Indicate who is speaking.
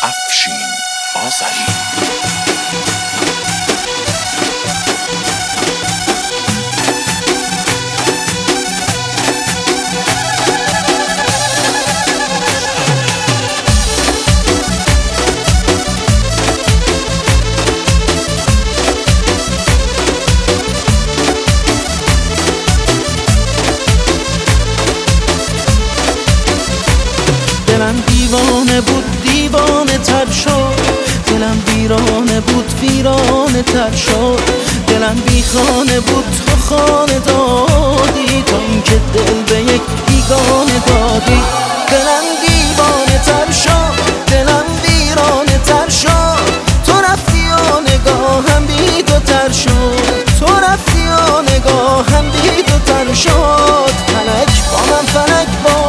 Speaker 1: افشین آذری.
Speaker 2: دلم دیوانه بود دیوانه تر شد، دلم ویرانه بود ویرانه تر شد، دلم بی خانه بود تو خانه دادی، تا اینکه دل به یک بیگانه دادی. دلم